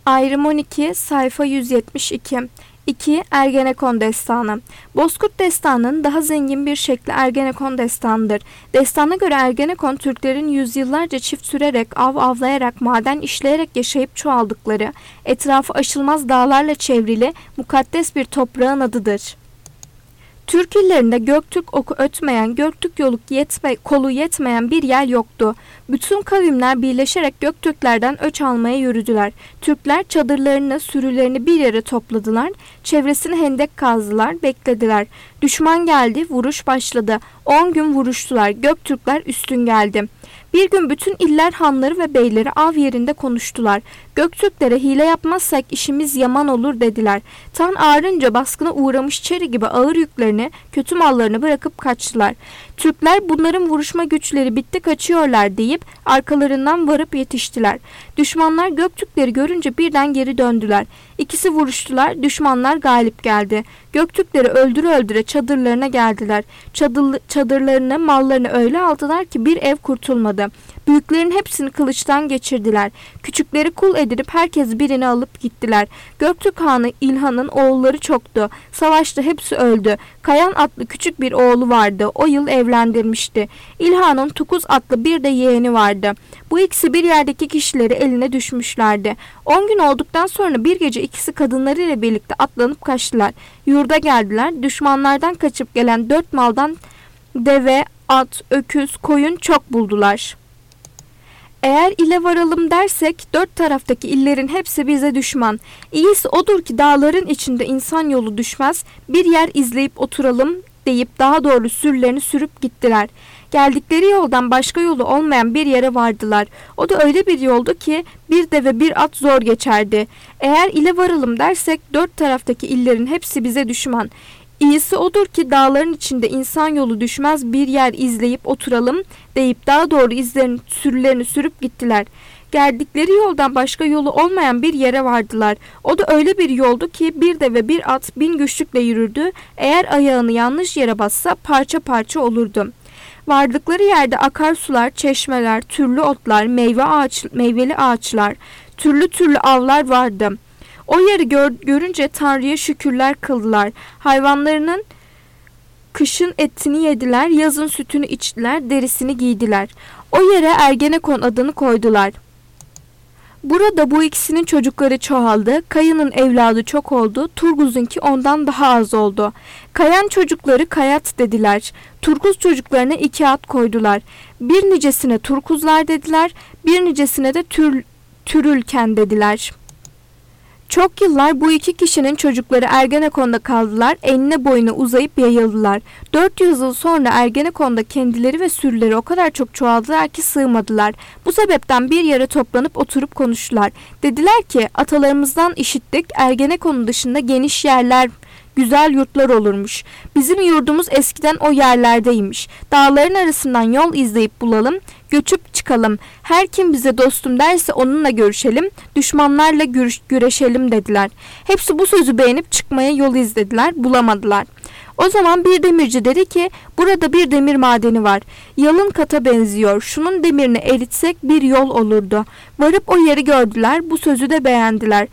Ayrım 12, sayfa 172. 2. Ergenekon Destanı. Bozkurt Destanı'nın daha zengin bir şekli Ergenekon Destanı'dır. Destana göre Ergenekon, Türklerin yüzyıllarca çift sürerek, av avlayarak, maden işleyerek yaşayıp çoğaldıkları, etrafı aşılmaz dağlarla çevrili, mukaddes bir toprağın adıdır. Türk illerinde Göktürk oku ötmeyen, Göktürk kolu yetmeyen bir yer yoktu. Bütün kavimler birleşerek Göktürklerden öç almaya yürüdüler. Türkler çadırlarını, sürülerini bir yere topladılar. Çevresini hendek kazdılar, beklediler. Düşman geldi, vuruş başladı. 10 gün vuruştular. Göktürkler üstün geldi. Bir gün bütün iller hanları ve beyleri av yerinde konuştular. Göktürklere hile yapmazsak işimiz yaman olur dediler. Tan ağrınca baskına uğramış çeri gibi ağır yüklerini, kötü mallarını bırakıp kaçtılar. Türkler bunların vuruşma güçleri bitti kaçıyorlar deyip arkalarından varıp yetiştiler. Düşmanlar Göktürkleri görünce birden geri döndüler. İkisi vuruştular, düşmanlar galip geldi. Göktürkleri öldüre öldüre çadırlarına geldiler. Çadırlarını, mallarını öyle aldılar ki bir ev kurtulmadı. Büyüklerin hepsini kılıçtan geçirdiler. Küçükleri kul edilip herkes birini alıp gittiler. Göktürk Hanı İlhan'ın oğulları çoktu. Savaşta hepsi öldü. Kayan adlı küçük bir oğlu vardı. O yıl evlendirmişti. İlhan'ın Tukuz adlı bir de yeğeni vardı. Bu ikisi bir yerdeki kişileri eline düşmüşlerdi. 10 gün olduktan sonra bir gece ikisi kadınlarıyla birlikte atlanıp kaçtılar. Yurda geldiler. Düşmanlardan kaçıp gelen 4 maldan deve, at, öküz, koyun çok buldular. Eğer ile varalım dersek 4 taraftaki illerin hepsi bize düşman. İyisi odur ki dağların içinde insan yolu düşmez, bir yer izleyip oturalım deyip daha doğru sürülerini sürüp gittiler. Geldikleri yoldan başka yolu olmayan bir yere vardılar. O da öyle bir yoldu ki bir deve bir at zor geçerdi. Eğer ile varalım dersek 4 taraftaki illerin hepsi bize düşman. İyisi odur ki dağların içinde insan yolu düşmez, bir yer izleyip oturalım deyip daha doğru sürülerini sürüp gittiler. Geldikleri yoldan başka yolu olmayan bir yere vardılar. O da öyle bir yoldu ki bir deve bir at 1000 güçlükle yürürdü. Eğer ayağını yanlış yere bassa parça parça olurdu. Vardıkları yerde akarsular, çeşmeler, türlü otlar, meyveli ağaçlar, türlü türlü avlar vardı. O yeri görünce Tanrı'ya şükürler kıldılar. Hayvanlarının kışın etini yediler, yazın sütünü içtiler, derisini giydiler. O yere Ergenekon adını koydular. Burada bu ikisinin çocukları çoğaldı. Kaya'nın evladı çok oldu. Turguz'unki ondan daha az oldu. Kayan çocukları Kayat dediler. Turguz çocuklarına 2 ad koydular. Bir nicesine Turkuzlar dediler. Bir nicesine de Türülken dediler. Çok yıllar bu iki kişinin çocukları Ergenekon'da kaldılar, enine boyuna uzayıp yayıldılar. 400 yıl sonra Ergenekon'da kendileri ve sürüleri o kadar çok çoğaldılar ki sığmadılar. Bu sebepten bir yere toplanıp oturup konuştular. Dediler ki atalarımızdan işittik, Ergenekon'un dışında geniş yerler, güzel yurtlar olurmuş. Bizim yurdumuz eskiden o yerlerdeymiş. Dağların arasından yol izleyip bulalım, göçüp çıkalım. Her kim bize dostum derse onunla görüşelim, düşmanlarla güreşelim dediler. Hepsi bu sözü beğenip çıkmaya yol izlediler, bulamadılar. O zaman bir demirci dedi ki, burada bir demir madeni var. Yalın kata benziyor. Şunun demirini eritsek bir yol olurdu. Varıp o yeri gördüler, bu sözü de beğendiler.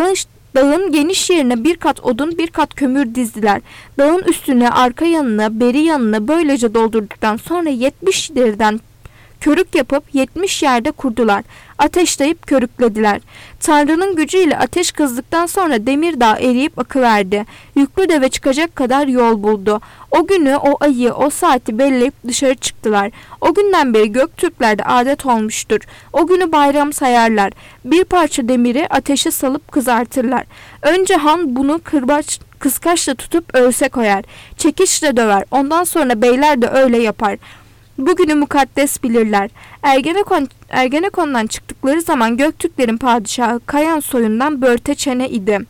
Dağın geniş yerine bir kat odun, bir kat kömür dizdiler. Dağın üstüne, arka yanına, beri yanına böylece doldurduktan sonra 70 deriden körük yapıp 70 yerde kurdular. Ateşleyip körüklediler. Tanrı'nın gücüyle ateş kızdıktan sonra demir dağ eriyip akıverdi. Yüklü deve çıkacak kadar yol buldu. O günü, o ayı, o saati belleyip dışarı çıktılar. O günden beri Göktürklerde adet olmuştur. O günü bayram sayarlar. Bir parça demiri ateşe salıp kızartırlar. Önce han bunu kıskaçla tutup ölse koyar. Çekiçle döver. Ondan sonra beyler de öyle yapar. Bugünü mukaddes bilirler. Ergenekon'dan çıktıkları zaman Göktürklerin padişahı Kayan soyundan Börteçene idi.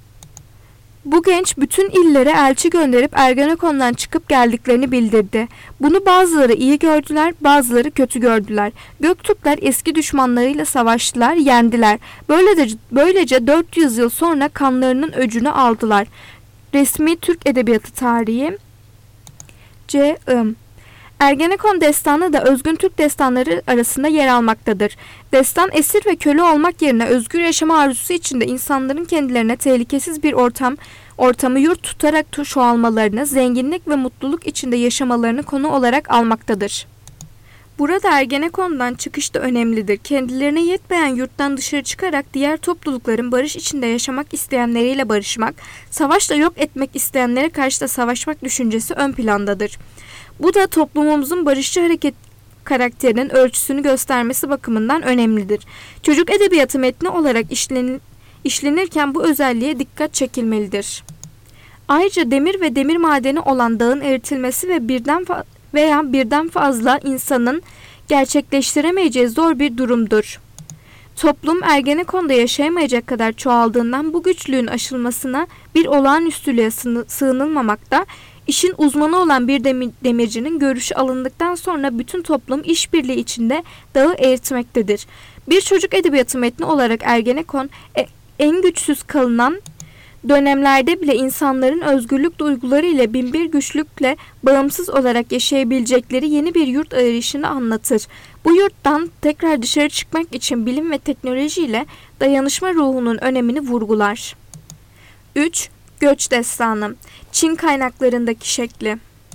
Bu genç bütün illere elçi gönderip Ergenekon'dan çıkıp geldiklerini bildirdi. Bunu bazıları iyi gördüler, bazıları kötü gördüler. Göktürkler eski düşmanlarıyla savaştılar, yendiler. Böylece 400 yıl sonra kanlarının öcünü aldılar. Resmi Türk Edebiyatı Tarihi C.I. Ergenekon destanı da özgün Türk destanları arasında yer almaktadır. Destan, esir ve köle olmak yerine özgür yaşama arzusu içinde insanların kendilerine tehlikesiz bir ortamı yurt tutarak çoğalmalarını, zenginlik ve mutluluk içinde yaşamalarını konu olarak almaktadır. Burada Ergenekon'dan çıkış da önemlidir. Kendilerine yetmeyen yurttan dışarı çıkarak diğer toplulukların barış içinde yaşamak isteyenleriyle barışmak, savaşla yok etmek isteyenlere karşı da savaşmak düşüncesi ön plandadır. Bu da toplumumuzun barışçı hareket karakterinin ölçüsünü göstermesi bakımından önemlidir. Çocuk edebiyatı metni olarak işlenirken bu özelliğe dikkat çekilmelidir. Ayrıca demir ve demir madeni olan dağın eritilmesi ve birden fazla insanın gerçekleştiremeyeceği zor bir durumdur. Toplum Ergenekon'da yaşayamayacak kadar çoğaldığından bu güçlüğün aşılmasına bir olağanüstülüğe sığınılmamakta, işin uzmanı olan bir demircinin görüşü alındıktan sonra bütün toplum işbirliği içinde dağı eritmektedir. Bir çocuk edebiyatı metni olarak Ergenekon en güçsüz kalınan dönemlerde bile insanların özgürlük duyguları ile binbir güçlükle bağımsız olarak yaşayabilecekleri yeni bir yurt arayışını anlatır. Bu yurttan tekrar dışarı çıkmak için bilim ve teknoloji ile dayanışma ruhunun önemini vurgular. 3. Göç Destanı. Çin kaynaklarındaki şekli.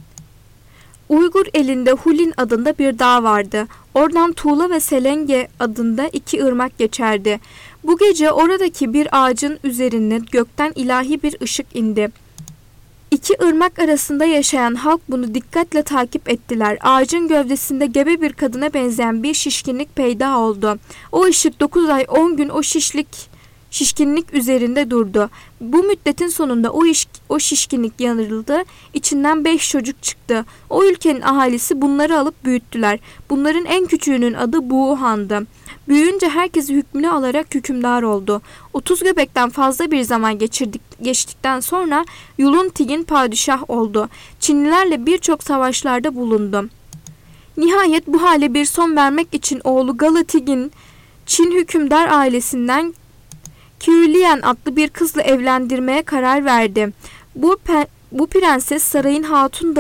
Uygur elinde Hulin adında bir dağ vardı. Oradan Tuğla ve Selenge adında 2 ırmak geçerdi. Bu gece oradaki bir ağacın üzerine gökten ilahi bir ışık indi. 2 ırmak arasında yaşayan halk bunu dikkatle takip ettiler. Ağacın gövdesinde gebe bir kadına benzeyen bir şişkinlik peyda oldu. O ışık 9 ay 10 gün o şişkinlik üzerinde durdu. Bu müddetin sonunda o şişkinlik yanıldı. İçinden 5 çocuk çıktı. O ülkenin ahalisi bunları alıp büyüttüler. Bunların en küçüğünün adı Buğuhan'dı. Büyüyünce herkesi hükmüne alarak hükümdar oldu. 30 göbekten fazla bir zaman geçtikten sonra Yulun Tigin padişah oldu. Çinlilerle birçok savaşlarda bulundu. Nihayet bu hale bir son vermek için oğlu Gala Tigin, Çin hükümdar ailesinden Kiulian adlı bir kızla evlendirmeye karar verdi. Bu prenses sarayını Hatun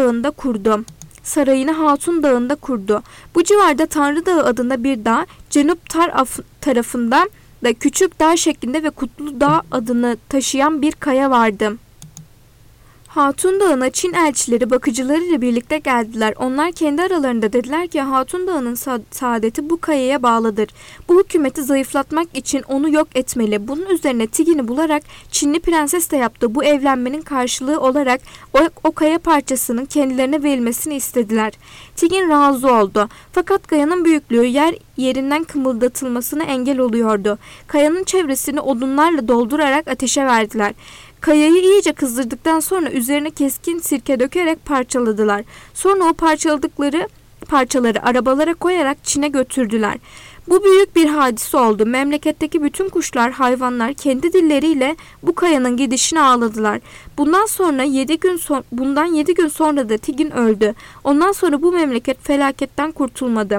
Dağı'nda kurdu. Bu civarda Tanrı Dağı adında bir dağ, Cenub tarafında da Küçük Dağ şeklinde ve Kutlu Dağ adını taşıyan bir kaya vardı. Hatun Dağı'na Çin elçileri bakıcılarıyla birlikte geldiler. Onlar kendi aralarında dediler ki Hatun Dağı'nın saadeti bu kayaya bağlıdır. Bu hükümeti zayıflatmak için onu yok etmeli. Bunun üzerine Tigin'i bularak Çinli prenses de yaptı. Bu evlenmenin karşılığı olarak o kaya parçasının kendilerine verilmesini istediler. Tigin razı oldu. Fakat kayanın büyüklüğü yerinden kımıldatılmasına engel oluyordu. Kayanın çevresini odunlarla doldurarak ateşe verdiler. Kayayı iyice kızdırdıktan sonra üzerine keskin sirke dökerek parçaladılar. Sonra o parçaları arabalara koyarak Çin'e götürdüler. Bu büyük bir hadise oldu. Memleketteki bütün kuşlar, hayvanlar kendi dilleriyle bu kayanın gidişini ağladılar. Bundan 7 gün sonra da Tigin öldü. Ondan sonra bu memleket felaketten kurtulmadı.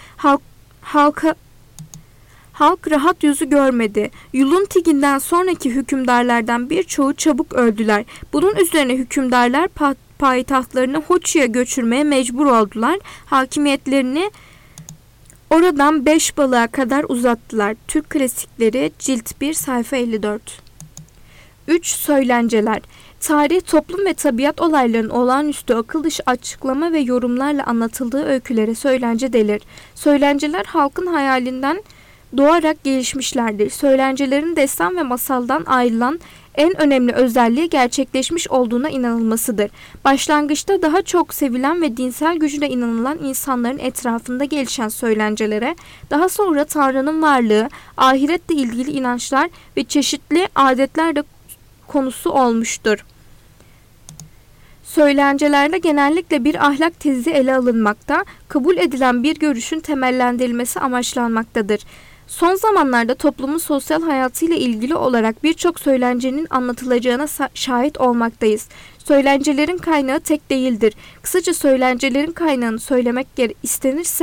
Halk rahat yüzü görmedi. Yulun Tigin'den sonraki hükümdarlardan birçoğu çabuk öldüler. Bunun üzerine hükümdarlar payitahtlarını Hoçu'ya göçürmeye mecbur oldular. Hakimiyetlerini oradan Beşbalık'a kadar uzattılar. Türk Klasikleri Cilt 1 sayfa 54. 3. Söylenceler. Tarih, toplum ve tabiat olaylarının olağanüstü akıl dışı açıklama ve yorumlarla anlatıldığı öykülere söylence denir. Söylenceler halkın hayalinden doğarak gelişmişlerdir. Söylencelerin destan ve masaldan ayrılan en önemli özelliği gerçekleşmiş olduğuna inanılmasıdır. Başlangıçta daha çok sevilen ve dinsel gücüne inanılan insanların etrafında gelişen söylencelere, daha sonra Tanrı'nın varlığı, ahiretle ilgili inançlar ve çeşitli adetler de konusu olmuştur. Söylencelerde genellikle bir ahlak tezi ele alınmakta, kabul edilen bir görüşün temellendirilmesi amaçlanmaktadır. Son zamanlarda toplumun sosyal hayatıyla ilgili olarak birçok söylencenin anlatılacağına şahit olmaktayız. Söylencelerin kaynağı tek değildir. Kısaca söylencelerin kaynağını söylemek istenirse,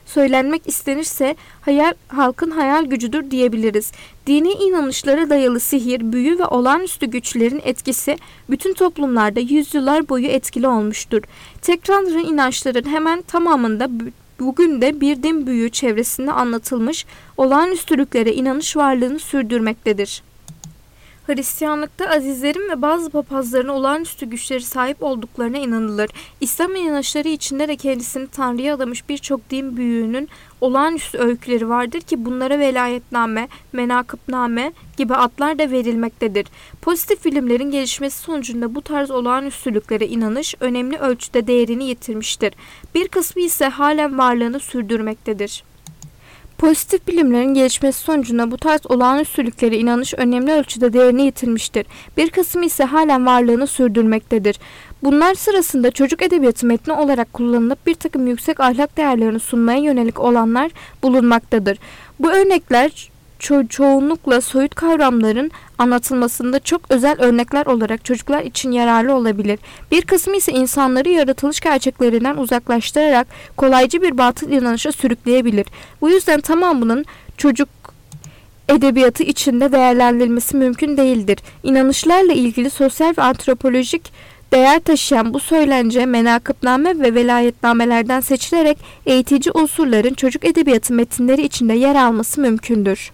söylenmek istenirse halkın hayal gücüdür diyebiliriz. Dini inanışlara dayalı sihir, büyü ve olağanüstü güçlerin etkisi bütün toplumlarda yüzyıllar boyu etkili olmuştur. Tek tanrı inançların hemen tamamında bugün de bir din büyüğü çevresinde anlatılmış olağanüstülüklere inanış varlığını sürdürmektedir. Hristiyanlıkta azizlerin ve bazı papazların olağanüstü güçleri sahip olduklarına inanılır. İslam inanışları içinde de kendisini Tanrı'ya adamış birçok din büyüğünün olağanüstü öyküleri vardır ki bunlara velayetname, menakıbname gibi adlar da verilmektedir. Pozitif bilimlerin gelişmesi sonucunda bu tarz olağanüstülüklere inanış önemli ölçüde değerini yitirmiştir. Bir kısmı ise halen varlığını sürdürmektedir. Pozitif bilimlerin gelişmesi sonucunda bu tarz olağanüstülüklere inanış önemli ölçüde değerini yitirmiştir. Bir kısmı ise halen varlığını sürdürmektedir. Bunlar sırasında çocuk edebiyatı metni olarak kullanılıp bir takım yüksek ahlak değerlerini sunmaya yönelik olanlar bulunmaktadır. Bu örnekler çoğunlukla soyut kavramların anlatılmasında çok özel örnekler olarak çocuklar için yararlı olabilir. Bir kısmı ise insanları yaratılış gerçeklerinden uzaklaştırarak kolaycı bir batıl inanışa sürükleyebilir. Bu yüzden tamamının çocuk edebiyatı içinde değerlendirilmesi mümkün değildir. İnanışlarla ilgili sosyal ve antropolojik değer taşıyan bu söylence menakıbname ve velayetnamelerden seçilerek eğitici unsurların çocuk edebiyatı metinleri içinde yer alması mümkündür.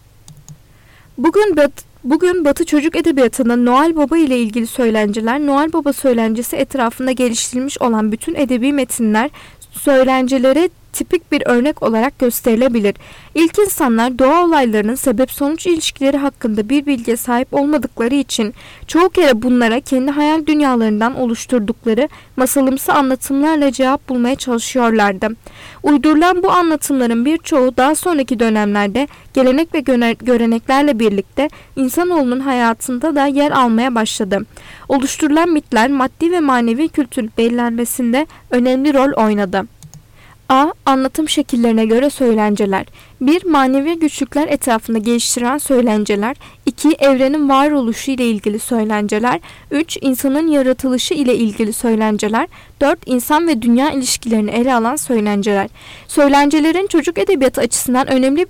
Bugün Batı çocuk edebiyatında Noel Baba ile ilgili söylenceler, Noel Baba söylencesi etrafında geliştirilmiş olan bütün edebi metinler söylencelere tipik bir örnek olarak gösterilebilir. İlk insanlar doğa olaylarının sebep-sonuç ilişkileri hakkında bir bilgiye sahip olmadıkları için çoğu kere bunlara kendi hayal dünyalarından oluşturdukları masalımsı anlatımlarla cevap bulmaya çalışıyorlardı. Uydurulan bu anlatımların birçoğu daha sonraki dönemlerde gelenek ve göreneklerle birlikte insanoğlunun hayatında da yer almaya başladı. Oluşturulan mitler maddi ve manevi kültür belirlenmesinde önemli rol oynadı. A. Anlatım şekillerine göre söylenceler. 1. Manevi güçlükler etrafında geliştirilen söylenceler. 2. Evrenin varoluşu ile ilgili söylenceler. 3. İnsanın yaratılışı ile ilgili söylenceler. 4. İnsan ve dünya ilişkilerini ele alan söylenceler. Söylencelerin çocuk edebiyatı açısından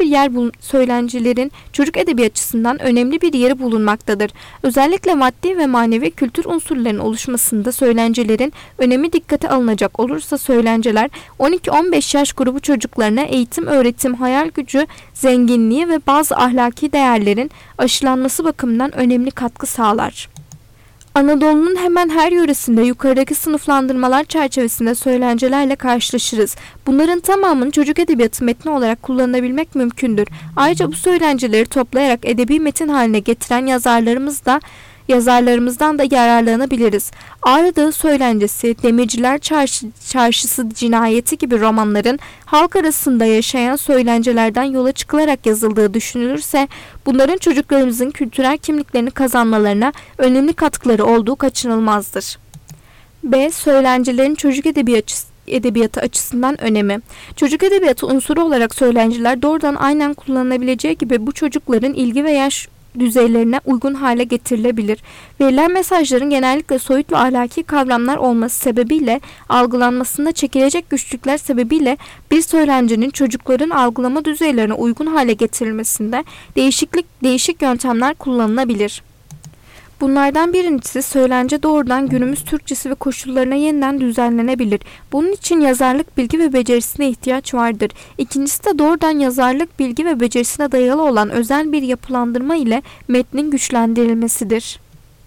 önemli bir yeri bulunmaktadır. Özellikle maddi ve manevi kültür unsurlarının oluşmasında söylencelerin önemi dikkate alınacak olursa söylenceler 12-15 yaş grubu çocuklarına eğitim, öğretim, hayal gücü, zenginliği ve bazı ahlaki değerlerin aşılanması bakımından önemli katkı sağlar. Anadolu'nun hemen her yöresinde yukarıdaki sınıflandırmalar çerçevesinde söylencelerle karşılaşırız. Bunların tamamını çocuk edebiyatı metni olarak kullanabilmek mümkündür. Ayrıca bu söylenceleri toplayarak edebi metin haline getiren yazarlarımızdan da yararlanabiliriz. Ağrı Dağı Söylencesi, Demirciler Çarşısı Cinayeti gibi romanların halk arasında yaşayan söylencelerden yola çıkılarak yazıldığı düşünülürse bunların çocuklarımızın kültürel kimliklerini kazanmalarına önemli katkıları olduğu kaçınılmazdır. B. Söylencelerin çocuk edebiyatı açısından önemi. Çocuk edebiyatı unsuru olarak söylenceler doğrudan aynen kullanılabileceği gibi bu çocukların ilgi ve yaş düzeylerine uygun hale getirilebilir. Verilen mesajların genellikle soyut ve ahlaki kavramlar olması sebebiyle algılanmasında çekilecek güçlükler sebebiyle bir söylencenin çocukların algılama düzeylerine uygun hale getirilmesinde değişik yöntemler kullanılabilir. Bunlardan birincisi söylence doğrudan günümüz Türkçesi ve koşullarına yeniden düzenlenebilir. Bunun için yazarlık bilgi ve becerisine ihtiyaç vardır. İkincisi de doğrudan yazarlık bilgi ve becerisine dayalı olan özel bir yapılandırma ile metnin güçlendirilmesidir.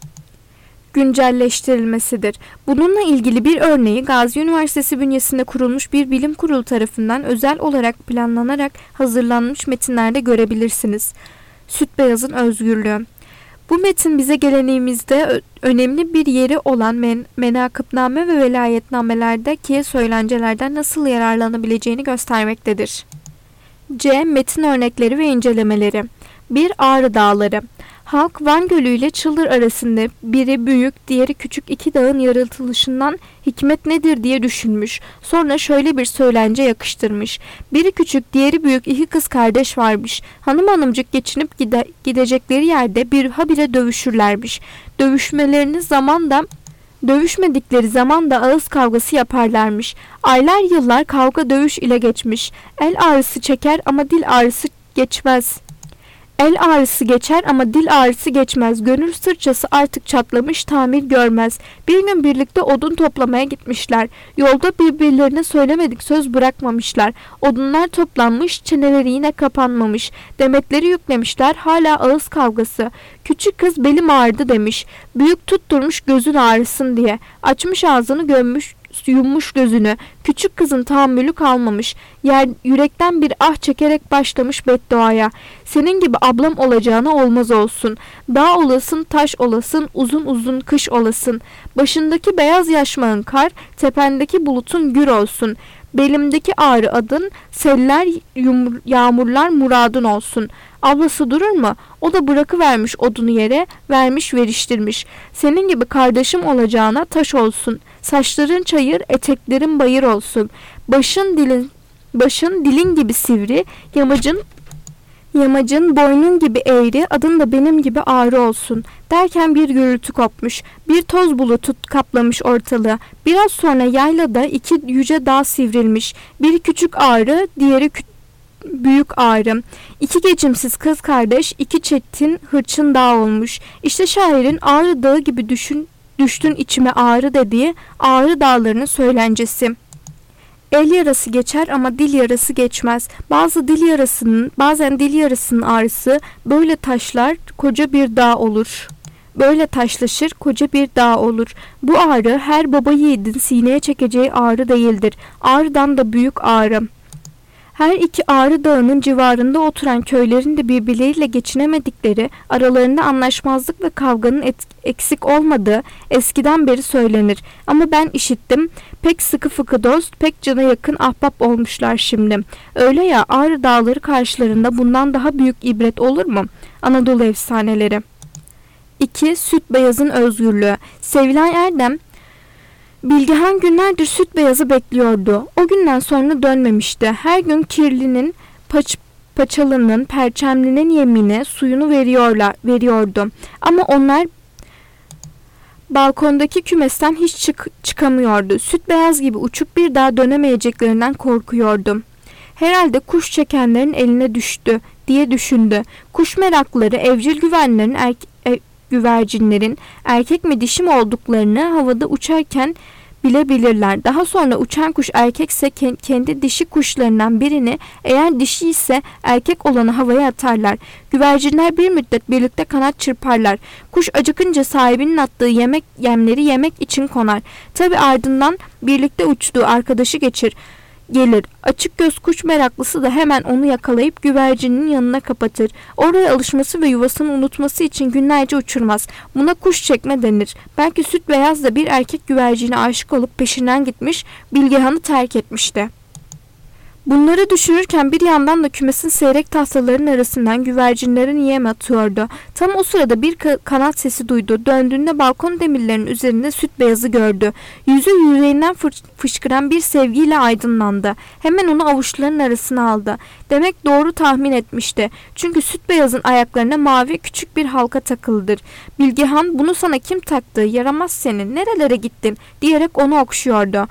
Güncelleştirilmesidir. Bununla ilgili bir örneği Gazi Üniversitesi bünyesinde kurulmuş bir bilim kurulu tarafından özel olarak planlanarak hazırlanmış metinlerde görebilirsiniz. Süt Beyaz'ın Özgürlüğü. Bu metin bize geleneğimizde önemli bir yeri olan menakıbname ve velayetnamelerdeki söylencelerden nasıl yararlanabileceğini göstermektedir. C. Metin örnekleri ve incelemeleri. 1. Ağrı Dağları. Halk Van Gölü ile Çıldır arasında biri büyük, diğeri küçük iki dağın yaratılışından hikmet nedir diye düşünmüş. Sonra şöyle bir söylence yakıştırmış. Biri küçük, diğeri büyük iki kız kardeş varmış. Hanım hanımcık geçinip gidecekleri yerde bir habire dövüşürlermiş. Dövüşmelerinin Dövüşmedikleri zaman da ağız kavgası yaparlarmış. Aylar yıllar kavga dövüş ile geçmiş. El ağrısı çeker ama dil ağrısı geçmez. El ağrısı geçer ama dil ağrısı geçmez. Gönül sırçası artık çatlamış, tamir görmez. Bir gün birlikte odun toplamaya gitmişler. Yolda birbirlerine söylemedik söz bırakmamışlar. Odunlar toplanmış, çeneleri yine kapanmamış. Demetleri yüklemişler, hala ağız kavgası. Küçük kız belim ağrıdı demiş. Büyük tutturmuş gözün ağrısın diye. Açmış ağzını, gömmüş, yummuş gözünü. Küçük kızın tahammülü kalmamış. Yürekten bir ah çekerek başlamış bedduaya. Senin gibi ablam olacağına olmaz olsun. Dağ olasın, taş olasın, uzun uzun kış olasın. Başındaki beyaz yaşmağın kar, tependeki bulutun gür olsun. Belimdeki ağrı adın, seller, yağmurlar muradın olsun. Ablası durur mu? O da bırakıvermiş odunu yere, vermiş veriştirmiş. Senin gibi kardeşim olacağına taş olsun. Saçların çayır, eteklerin bayır olsun. Başın dilin gibi sivri, yamacın boynun gibi eğri, adın da benim gibi ağrı olsun. Derken bir gürültü kopmuş. Bir toz bulutu kaplamış ortalığı. Biraz sonra yaylada iki yüce dağ sivrilmiş. Biri küçük ağrı, diğeri büyük ağrı. İki geçimsiz kız kardeş, iki çetin hırçın dağ olmuş. İşte şairin Ağrı Dağı gibi düştün içime ağrı dediği Ağrı Dağları'nın söylencesi. El yarası geçer ama dil yarası geçmez. Bazen dil yarasının ağrısı böyle taşlar, koca bir dağ olur. Böyle taşlaşır, koca bir dağ olur. Bu ağrı her baba yiğidin sineye çekeceği ağrı değildir. Ağrıdan da büyük ağrı. Her iki Ağrı Dağı'nın civarında oturan köylerin de birbirleriyle geçinemedikleri, aralarında anlaşmazlık ve kavganın eksik olmadığı eskiden beri söylenir. Ama ben işittim, pek sıkı fıkı dost, pek cana yakın ahbap olmuşlar şimdi. Öyle ya, Ağrı Dağları karşılarında bundan daha büyük ibret olur mu? Anadolu efsaneleri. 2. Süt Beyaz'ın özgürlüğü. Sevilay Erdem, Bilgehan günlerdir süt beyazı bekliyordu. O günden sonra dönmemişti. Her gün kirlinin, paçalının, perçemlinin yemine suyunu veriyordu. Ama onlar balkondaki kümesten hiç çıkamıyordu. Süt beyaz gibi uçup bir daha dönemeyeceklerinden korkuyordu. Herhalde kuş çekenlerin eline düştü diye düşündü. Kuş meraklıları evcil güvercinlerin erkek mi dişi mi olduklarını havada uçarken bilebilirler. Daha sonra uçan kuş erkekse kendi dişi kuşlarından birini, eğer dişi ise erkek olanı havaya atarlar. Güvercinler bir müddet birlikte kanat çırparlar. Kuş acıkınca sahibinin attığı yemleri yemek için konar. Tabi ardından birlikte uçtuğu arkadaşı gelir. Açık göz kuş meraklısı da hemen onu yakalayıp güvercinin yanına kapatır. Oraya alışması ve yuvasını unutması için günlerce uçurmaz. Buna kuş çekme denir. Belki süt beyaz da bir erkek güvercine aşık olup peşinden gitmiş, Bilgehan'ı terk etmişti. Bunları düşünürken bir yandan da kümesin seyrek tahtaların arasından güvercinlerin yem atıyordu. Tam o sırada bir kanat sesi duydu. Döndüğünde balkon demirlerinin üzerinde süt beyazı gördü. Yüzü yüreğinden fışkıran bir sevgiyle aydınlandı. Hemen onu avuçlarının arasına aldı. Demek doğru tahmin etmişti. Çünkü süt beyazın ayaklarına mavi küçük bir halka takılıdır. Bilgehan, bunu sana kim taktı? Yaramaz senin. Nerelere gittin? Diyerek onu okşuyordu.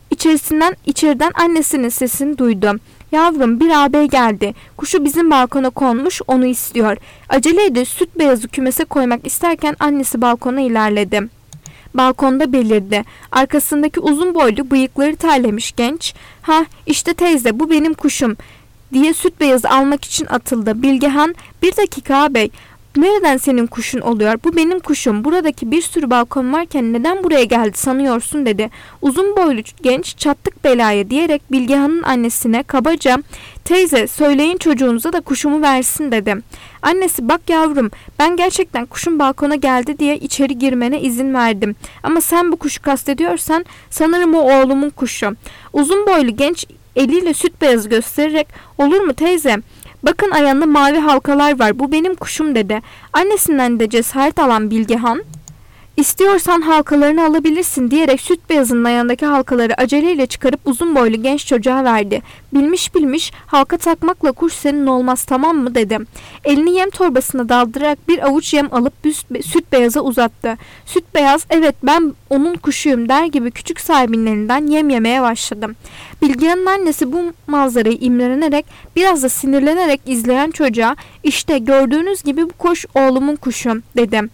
İçeriden annesinin sesini duydu. Yavrum, bir ağabey geldi. Kuşu bizim balkona konmuş, onu istiyor. Aceleyle süt beyazı kümese koymak isterken annesi balkona ilerledi. Balkonda belirdi. Arkasındaki uzun boylu, bıyıkları terlemiş genç, "Ha, işte teyze, bu benim kuşum," diye süt beyazı almak için atıldı. Bilgehan, "Bir dakika ağabey, nereden senin kuşun oluyor? Bu benim kuşum. Buradaki bir sürü balkon varken neden buraya geldi sanıyorsun?" dedi. Uzun boylu genç, "Çattık belaya," diyerek Bilgehan'ın annesine kabaca, "Teyze, söyleyin çocuğunuza da kuşumu versin," dedi. Annesi, "Bak yavrum, ben gerçekten kuşun balkona geldi diye içeri girmene izin verdim. Ama sen bu kuşu kastediyorsan sanırım o oğlumun kuşu." Uzun boylu genç eliyle süt beyazı göstererek, "Olur mu teyze? Bakın ayağında mavi halkalar var. Bu benim kuşum," dedi. Annesinden de cesaret alan Bilgehan, İstiyorsan halkalarını alabilirsin diyerek süt beyazının ayağındaki halkaları aceleyle çıkarıp uzun boylu genç çocuğa verdi. Bilmiş bilmiş halka takmakla kuş senin olmaz, tamam mı dedim. Elini yem torbasına daldırarak bir avuç yem alıp süt beyaza uzattı. Süt beyaz evet ben onun kuşuyum der gibi küçük sahibinin elinden yem yemeye başladım. Bilgehan'ın annesi bu manzarayı imrenerek biraz da sinirlenerek izleyen çocuğa işte gördüğünüz gibi bu kuş oğlumun kuşu dedim.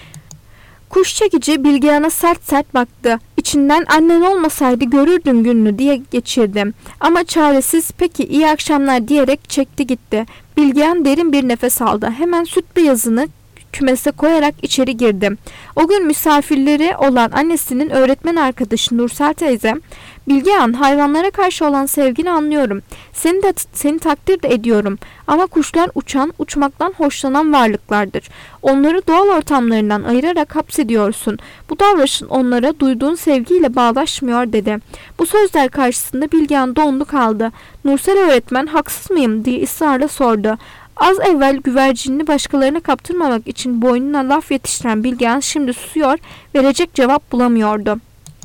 Kuş çekici Bilgehan'a sert sert baktı. İçinden annen olmasaydı görürdün gününü diye geçirdim. Ama çaresiz peki iyi akşamlar diyerek çekti gitti. Bilgehan derin bir nefes aldı. Hemen süt beyazını kümese koyarak içeri girdim. O gün misafirleri olan annesinin öğretmen arkadaşı Nursel teyze, Bilgehan hayvanlara karşı olan sevgini anlıyorum. Seni takdir de ediyorum. Ama kuşlar uçan, uçmaktan hoşlanan varlıklardır. Onları doğal ortamlarından ayırarak hapsediyorsun. Bu davranışın onlara duyduğun sevgiyle bağdaşmıyor dedi. Bu sözler karşısında Bilgehan dondu kaldı. Nursel öğretmen haksız mıyım diye ısrarla sordu. Az evvel güvercinini başkalarına kaptırmamak için boynuna laf yetiştiren Bilgehan şimdi susuyor, verecek cevap bulamıyordu.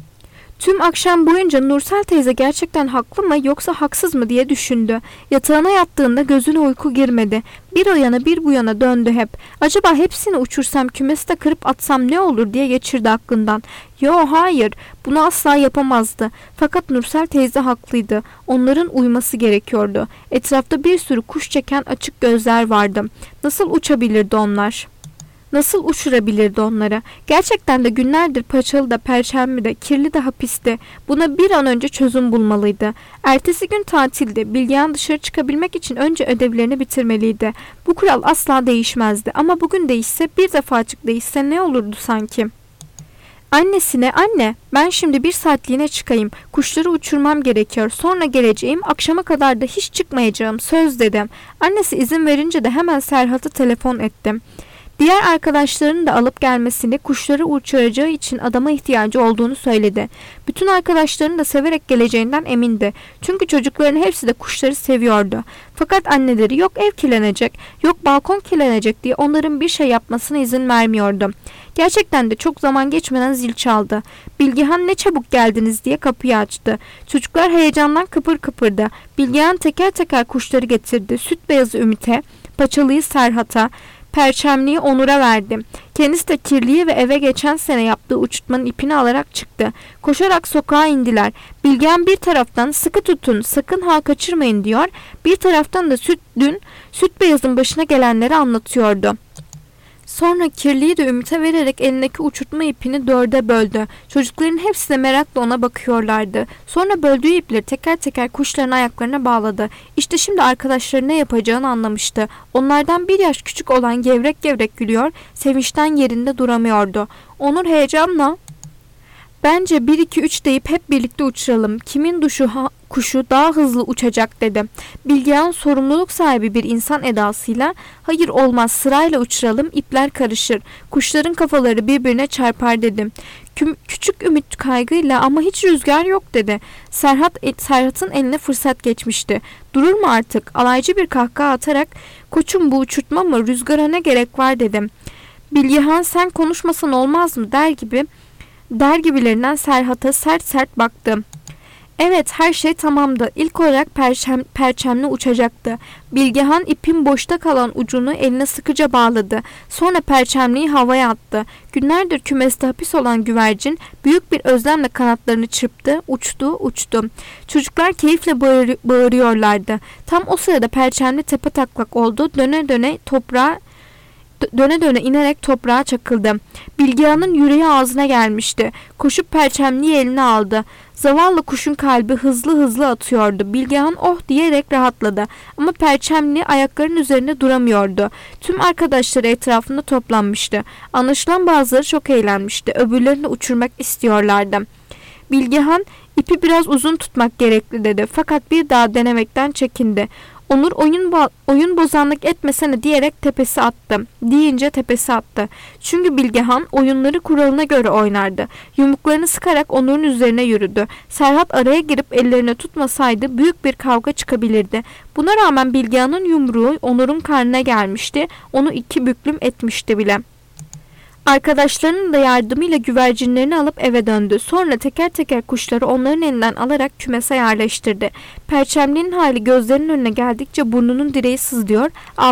Tüm akşam boyunca Nursel teyze gerçekten haklı mı yoksa haksız mı diye düşündü. Yatağına yattığında gözüne uyku girmedi. Bir o yana bir bu yana döndü hep. Acaba hepsini uçursam kümeste kırıp atsam ne olur diye geçirdi aklından. Yo hayır, bunu asla yapamazdı. Fakat Nursel teyze haklıydı. Onların uyuması gerekiyordu. Etrafta bir sürü kuş çeken açık gözler vardı. Nasıl uçabilirdi onlar? Nasıl uçurabilirdi onları? Gerçekten de günlerdir paçalı da perçemli de kirli de hapiste. Buna bir an önce çözüm bulmalıydı. Ertesi gün tatildi. Bilgehan dışarı çıkabilmek için önce ödevlerini bitirmeliydi. Bu kural asla değişmezdi. Ama bugün değişse, bir defacık değişse ne olurdu sanki? Annesine anne ben şimdi bir saatliğine çıkayım. Kuşları uçurmam gerekiyor. Sonra geleceğim. Akşama kadar da hiç çıkmayacağım. Söz dedim. Annesi izin verince de hemen Serhat'a telefon ettim. Diğer arkadaşlarının da alıp gelmesini, kuşları uçuracağı için adama ihtiyacı olduğunu söyledi. Bütün arkadaşlarının da severek geleceğinden emindi. Çünkü çocukların hepsi de kuşları seviyordu. Fakat anneleri yok ev kirlenecek, yok balkon kirlenecek diye onların bir şey yapmasına izin vermiyordu. Gerçekten de çok zaman geçmeden zil çaldı. Bilgehan ne çabuk geldiniz diye kapıyı açtı. Çocuklar heyecandan kıpır kıpırdı. Bilgehan teker teker kuşları getirdi. Süt beyazı Ümit'e, paçalıyı Serhat'a, perçemliği Onur'a verdim. Kendisi de kirliyi ve eve geçen sene yaptığı uçurtmanın ipini alarak çıktı. Koşarak sokağa indiler. Bilgehan bir taraftan sıkı tutun, sakın ha kaçırmayın diyor. Bir taraftan da süt beyazın başına gelenleri anlatıyordu. Sonra kirliyi de Ümit'e vererek elindeki uçurtma ipini dörde böldü. Çocukların hepsi de merakla ona bakıyorlardı. Sonra böldüğü ipleri teker teker kuşların ayaklarına bağladı. İşte şimdi arkadaşları ne yapacağını anlamıştı. Onlardan bir yaş küçük olan gevrek gevrek gülüyor, sevinçten yerinde duramıyordu. Onur heyecanla bence 1-2-3 deyip hep birlikte uçuralım. Kimin kuşu daha hızlı uçacak dedi. Bilgehan sorumluluk sahibi bir insan edasıyla hayır olmaz sırayla uçuralım ipler karışır. Kuşların kafaları birbirine çarpar dedim. Küçük Ümit kaygıyla ama hiç rüzgar yok dedi. Serhat'ın eline fırsat geçmişti. Durur mu artık? Alaycı bir kahkaha atarak koçum bu uçurtma mı rüzgara ne gerek var dedim. Bilgehan sen konuşmasan olmaz mı der gibilerinden Serhat'a sert sert baktım. Evet her şey tamamdı. İlk olarak perçemli uçacaktı. Bilgehan ipin boşta kalan ucunu eline sıkıca bağladı. Sonra perçemliği havaya attı. Günlerdir kümeste hapis olan güvercin büyük bir özlemle kanatlarını çırptı, uçtu. Çocuklar keyifle bağırıyorlardı. Tam o sırada perçemli tepetaklak oldu. Döne döne inerek toprağa çakıldı. Bilgehan'ın yüreği ağzına gelmişti. Koşup perçemliği eline aldı. Zavallı kuşun kalbi hızlı hızlı atıyordu. Bilgehan oh diyerek rahatladı. Ama perçemli ayaklarının üzerinde duramıyordu. Tüm arkadaşları etrafında toplanmıştı. Anlaşılan bazıları çok eğlenmişti. Öbürlerini uçurmak istiyorlardı. Bilgehan ipi biraz uzun tutmak gerekli dedi. Fakat bir daha denemekten çekindi. Onur oyun bozanlık etmesene diyerek deyince tepesi attı. Çünkü Bilgehan oyunları kuralına göre oynardı. Yumruklarını sıkarak Onur'un üzerine yürüdü. Serhat araya girip ellerini tutmasaydı büyük bir kavga çıkabilirdi. Buna rağmen Bilgehan'ın yumruğu Onur'un karnına gelmişti. Onu iki büklüm etmişti bile. Arkadaşlarının da yardımıyla güvercinlerini alıp eve döndü. Sonra teker teker kuşları onların elinden alarak kümese yerleştirdi. Perçemliğin hali gözlerinin önüne geldikçe burnunun direği sızlıyor,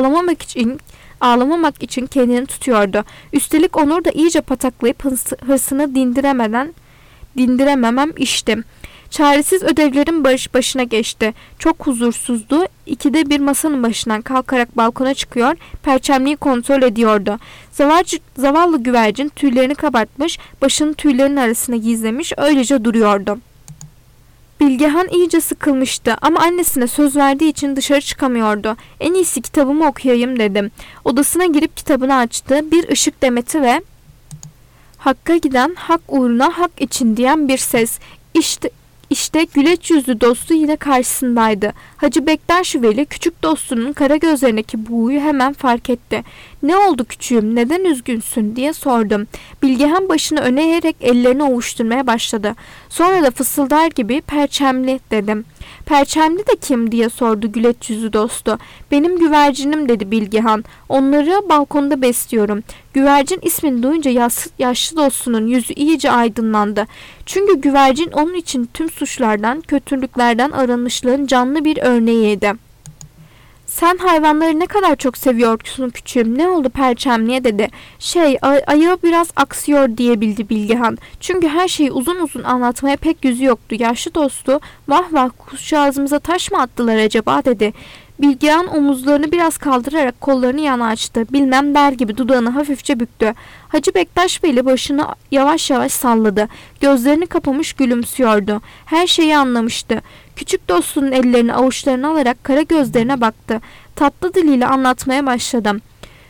ağlamamak için kendini tutuyordu. Üstelik Onur da iyice pataklayıp hırsını dindirememem işti. Çaresiz ödevlerin başına geçti. Çok huzursuzdu. İkide bir masanın başından kalkarak balkona çıkıyor, perçemliği kontrol ediyordu. Zavallı güvercin tüylerini kabartmış, başını tüylerin arasına gizlemiş, öylece duruyordu. Bilgehan iyice sıkılmıştı ama annesine söz verdiği için dışarı çıkamıyordu. En iyisi kitabımı okuyayım dedim. Odasına girip kitabını açtı. Bir ışık demeti ve "Hakka giden, hak uğruna, hak için" diyen bir ses. İşte güleç yüzlü dostu yine karşısındaydı. Hacı Bektaş Veli küçük dostunun kara gözlerindeki buğuyu hemen fark etti. "Ne oldu küçüğüm, neden üzgünsün?" diye sordum. Bilgehan başını öne eğerek ellerini ovuşturmaya başladı. Sonra da fısıldar gibi "Perçemli" dedim. "Perçemli de kim?" diye sordu güleç yüzlü dostu. "Benim güvercinim" dedi Bilgehan. "Onları balkonda besliyorum." Güvercin ismini duyunca yaşlı dostunun yüzü iyice aydınlandı. Çünkü güvercin onun için tüm suçlardan, kötülüklerden arınmışlığın canlı bir örneğiydi. "Sen hayvanları ne kadar çok seviyorsun küçüğüm. Ne oldu Perçemli'ye?" dedi. Ayağı biraz aksıyor" diyebildi Bilgehan. Çünkü her şeyi uzun uzun anlatmaya pek yüzü yoktu. Yaşlı dostu "Vah vah, kuşağımıza taş mı attılar acaba?" dedi. Bilgehan omuzlarını biraz kaldırarak kollarını yana açtı. "Bilmem" der gibi dudağını hafifçe büktü. Hacı Bektaş Veli başını yavaş yavaş salladı. Gözlerini kapamış gülümsüyordu. Her şeyi anlamıştı. Küçük dostunun ellerini avuçlarına alarak kara gözlerine baktı. Tatlı diliyle anlatmaya başladı.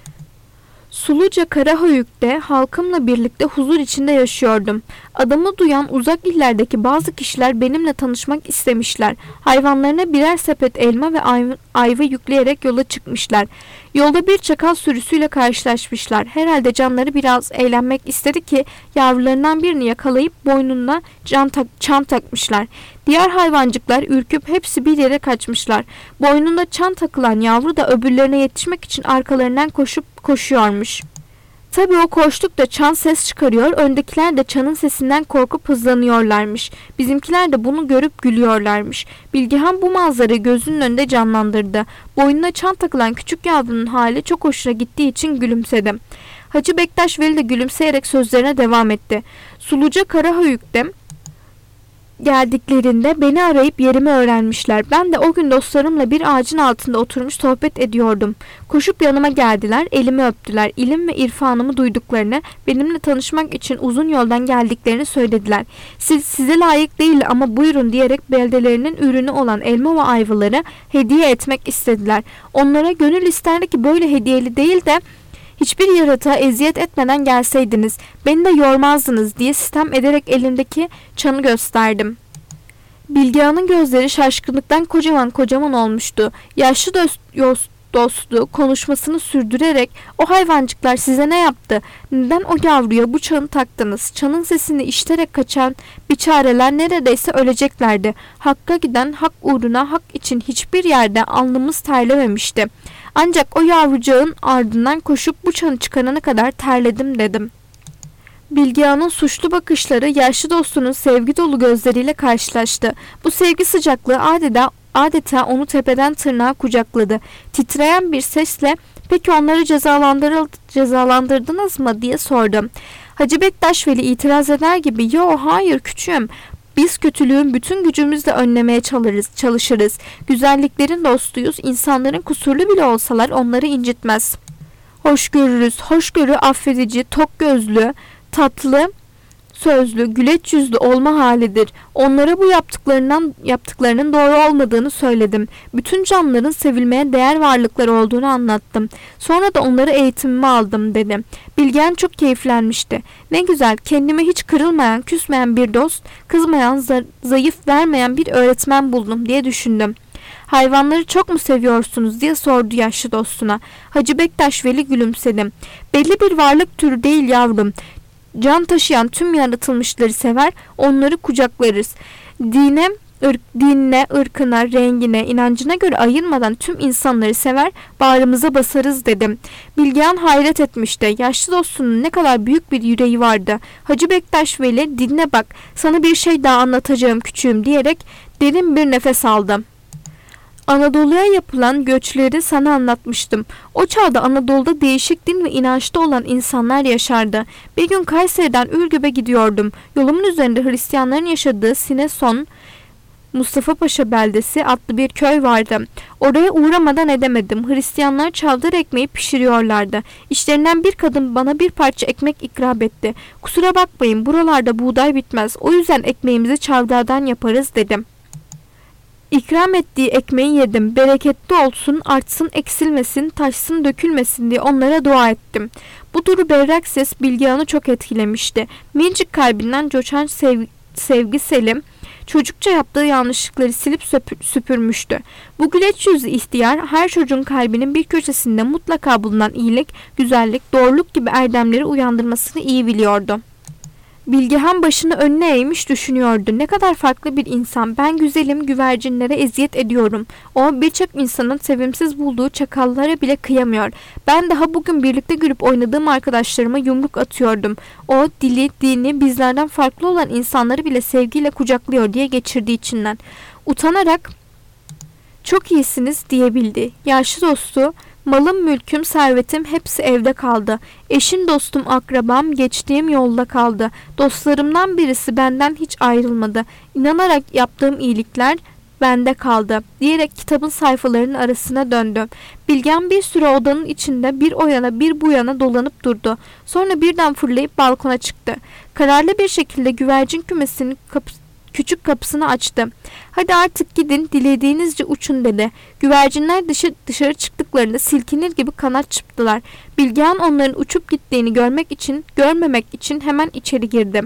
"Suluca Karahöyük'te halkımla birlikte huzur içinde yaşıyordum. Adımı duyan uzak illerdeki bazı kişiler benimle tanışmak istemişler. Hayvanlarına birer sepet elma ve ayva yükleyerek yola çıkmışlar. Yolda bir çakal sürüsüyle karşılaşmışlar. Herhalde canları biraz eğlenmek istedi ki yavrularından birini yakalayıp boynuna çan takmışlar. Diğer hayvancıklar ürküp hepsi bir yere kaçmışlar. Boynunda çan takılan yavru da öbürlerine yetişmek için arkalarından koşuyormuş. Tabii o koştukça çan ses çıkarıyor, öndekiler de çanın sesinden korkup hızlanıyorlarmış. Bizimkiler de bunu görüp gülüyorlarmış. Bilgehan bu manzarayı gözünün önünde canlandırdı. Boynuna çan takılan küçük yavrunun hali çok hoşuna gittiği için gülümsedi. Hacı Bektaş Veli de gülümseyerek sözlerine devam etti. "Suluca Karahöyük'te geldiklerinde beni arayıp yerimi öğrenmişler. Ben de o gün dostlarımla bir ağacın altında oturmuş sohbet ediyordum. Koşup yanıma geldiler, elimi öptüler. İlim ve irfanımı duyduklarını, benimle tanışmak için uzun yoldan geldiklerini söylediler. Size layık değil ama buyurun" diyerek beldelerinin ürünü olan elma ve ayvaları hediye etmek istediler. Onlara "Gönül isterdi ki böyle hediyeli değil de hiçbir yaratığa eziyet etmeden gelseydiniz, beni de yormazdınız" diye sitem ederek elimdeki çanı gösterdim. Bilgehan'ın gözleri şaşkınlıktan kocaman olmuştu. Yaşlı dostu konuşmasını sürdürerek "O hayvancıklar size ne yaptı? Neden o yavruya bu çanı taktınız? Çanın sesini işiterek kaçan biçareler neredeyse öleceklerdi. Hakka giden, hak uğruna, hak için hiçbir yerde alnımız terlememişti. Ancak o yavrucağın ardından koşup bu çanı çıkarana kadar terledim" dedim. Bilgehan'ın suçlu bakışları yaşlı dostunun sevgi dolu gözleriyle karşılaştı. Bu sevgi sıcaklığı adeta onu tepeden tırnağa kucakladı. Titreyen bir sesle "Peki onları cezalandırdınız mı?" diye sordum. Hacı Bektaş Veli itiraz eder gibi "Yo, hayır küçüğüm. Biz kötülüğün bütün gücümüzle önlemeye çalışırız. Güzelliklerin dostuyuz. İnsanların kusurlu bile olsalar onları incitmez. Hoşgörü affedici, tok gözlü, tatlı sözlü, güleç yüzlü olma halidir. Onlara bu yaptıklarının doğru olmadığını söyledim. Bütün canlıların sevilmeye değer varlıklar olduğunu anlattım. Sonra da onları eğitimime aldım" dedi. Bilgehan çok keyiflenmişti. "Ne güzel, kendime hiç kırılmayan, küsmeyen bir dost, kızmayan, zayıf vermeyen bir öğretmen buldum" diye düşündüm. "Hayvanları çok mu seviyorsunuz?" diye sordu yaşlı dostuna. Hacı Bektaş Veli gülümsedi. "Belli bir varlık türü değil yavrum. Can taşıyan tüm yaratılmışları sever, onları kucaklarız. Dinine, ırkına, rengine, inancına göre ayırmadan tüm insanları sever, bağrımıza basarız dedim. Bilgehan hayret etmişti. Yaşlı dostunun ne kadar büyük bir yüreği vardı. Hacı Bektaş Veli, dinle bak, sana bir şey daha anlatacağım küçüğüm diyerek derin bir nefes aldı. Anadolu'ya yapılan göçleri sana anlatmıştım. O çağda Anadolu'da değişik din ve inançta olan insanlar yaşardı. Bir gün Kayseri'den Ürgüp'e gidiyordum. Yolumun üzerinde Hristiyanların yaşadığı Sineson, Mustafa Paşa beldesi adlı bir köy vardı. Oraya uğramadan edemedim. Hristiyanlar çavdar ekmeği pişiriyorlardı. İşlerinden bir kadın bana bir parça ekmek ikram etti. Kusura bakmayın, buralarda buğday bitmez. O yüzden ekmeğimizi çavdardan yaparız dedim. İkram ettiği ekmeği yedim. Bereketli olsun, artsın, eksilmesin, taşsın, dökülmesin diye onlara dua ettim. Bu duru berrak ses Bilgehan'ı çok etkilemişti. Minicik kalbinden coşan sevgi Selim, çocukça yaptığı yanlışlıkları silip süpürmüştü. Bu güleç yüzlü ihtiyar her çocuğun kalbinin bir köşesinde mutlaka bulunan iyilik, güzellik, doğruluk gibi erdemleri uyandırmasını iyi biliyordu. Bilgehan başını önüne eğmiş düşünüyordu. Ne kadar farklı bir insan. Ben güzelim, güvercinlere eziyet ediyorum. O birçok insanın sevimsiz bulduğu çakallara bile kıyamıyor. Ben daha bugün birlikte gülüp oynadığım arkadaşlarıma yumruk atıyordum. O dili, dini bizlerden farklı olan insanları bile sevgiyle kucaklıyor diye geçirdiği içinden. Utanarak çok iyisiniz diyebildi. Yaşlı dostu, malım, mülküm, servetim hepsi evde kaldı. Eşim, dostum, akrabam geçtiğim yolda kaldı. Dostlarımdan birisi benden hiç ayrılmadı. İnanarak yaptığım iyilikler bende kaldı diyerek kitabın sayfalarının arasına döndü. Bilgehan bir süre odanın içinde bir o yana bir bu yana dolanıp durdu. Sonra birden fırlayıp balkona çıktı. Kararlı bir şekilde güvercin kümesinin küçük kapısını açtı. Hadi artık gidin, dilediğinizce uçun dedi. Güvercinler dışarı çıktıklarında silkinir gibi kanat çırptılar. Bilgehan onların uçup gittiğini görmemek için hemen içeri girdi.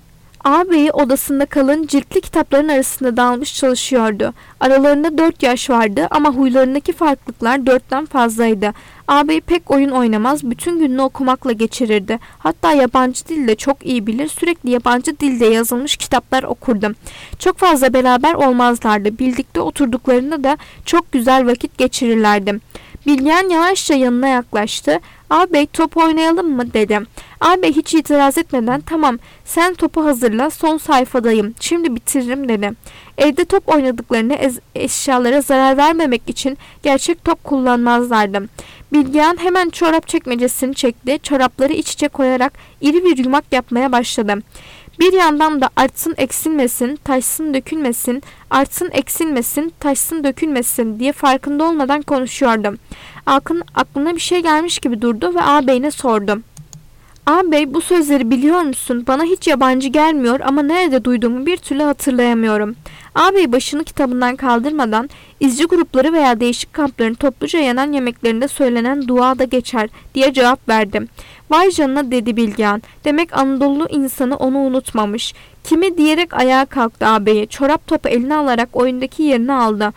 Ağabeyi odasında kalın ciltli kitapların arasında dalmış çalışıyordu. Aralarında 4 yaş vardı ama huylarındaki farklılıklar 4'ten fazlaydı. Ağabey pek oyun oynamaz, bütün gününü okumakla geçirirdi. Hatta yabancı dil de çok iyi bilir, sürekli yabancı dilde yazılmış kitaplar okurdu. Çok fazla beraber olmazlardı, birlikte oturduklarında da çok güzel vakit geçirirlerdi. Bilgehan yavaşça yanına yaklaştı. "Ağabey, top oynayalım mı?" dedi. Ağabey hiç itiraz etmeden "Tamam, sen topu hazırla, son sayfadayım, şimdi bitiririm" dedi. Evde top oynadıklarını eşyalara zarar vermemek için gerçek top kullanmazlardı. Bilgehan hemen çorap çekmecesini çekti. Çorapları iç içe koyarak iri bir yumak yapmaya başladı. Bir yandan da artsın eksilmesin, taşsın dökülmesin, artsın eksilmesin, taşsın dökülmesin diye farkında olmadan konuşuyordu. Aklına bir şey gelmiş gibi durdu ve ağabeyine sordu. "Ağabey, bu sözleri biliyor musun? Bana hiç yabancı gelmiyor ama nerede duyduğumu bir türlü hatırlayamıyorum." Ağabey başını kitabından kaldırmadan izci grupları veya değişik kampların topluca yanan yemeklerinde söylenen dua da geçer diye cevap verdi. "Vay canına" dedi Bilgehan. Demek Anadolu insanı onu unutmamış. "Kimi?" diyerek ayağa kalktı ağabeyi. Çorap topu eline alarak oyundaki yerini aldı.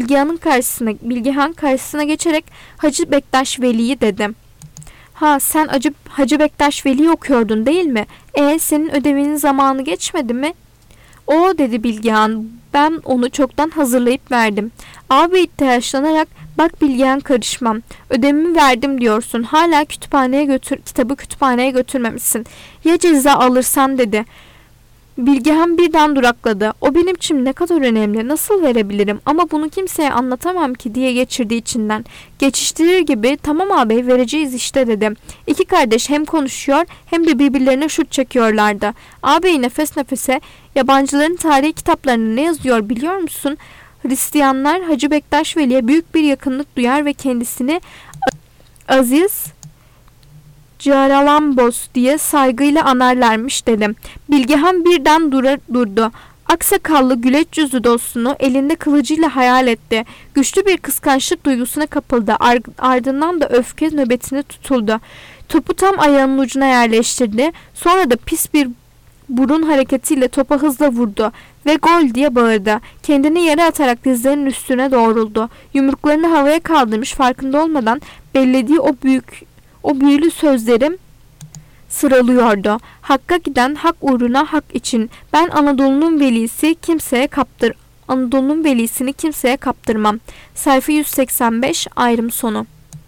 Bilgehan karşısına geçerek Hacı Bektaş Veli'yi dedi. "Ha, sen Hacı Bektaş Veli'yi okuyordun değil mi? Senin ödevinin zamanı geçmedi mi?" "O" dedi Bilgehan. "Ben onu çoktan hazırlayıp verdim." Ağabey telaşlanarak "Bak Bilgehan, karışmam. Ödevimi verdim diyorsun. Hala kitabı kütüphaneye götürmemişsin. Ya ceza alırsan?" dedi. Bilgehan birden durakladı. "O benim için ne kadar önemli, nasıl verebilirim ama bunu kimseye anlatamam ki" diye geçirdi içinden. Geçiştirir gibi "Tamam ağabey, vereceğiz işte" dedi. İki kardeş hem konuşuyor hem de birbirlerine şut çekiyorlardı. Ağabey nefes nefese "Yabancıların tarihi kitaplarında ne yazıyor biliyor musun? Hristiyanlar Hacı Bektaş Veli'ye büyük bir yakınlık duyar ve kendisini Aziz Ciaralambos diye saygıyla anarlarmış" dedim. Bilgehan birden durdu. Aksakallı güleç yüzlü dostunu elinde kılıcıyla hayal etti. Güçlü bir kıskançlık duygusuna kapıldı. Ardından da öfke nöbetine tutuldu. Topu tam ayağının ucuna yerleştirdi. Sonra da pis bir burun hareketiyle topa hızla vurdu ve "Gol!" diye bağırdı. Kendini yere atarak dizlerinin üstüne doğruldu. Yumruklarını havaya kaldırmış, farkında olmadan bellediği o büyülü sözlerim sıralıyordu. "Hakka giden, hak uğruna hak için. Ben Anadolu'nun velisi, kimseye Anadolu'nun velisini kimseye kaptırmam. Sayfa 185 ayrım sonu.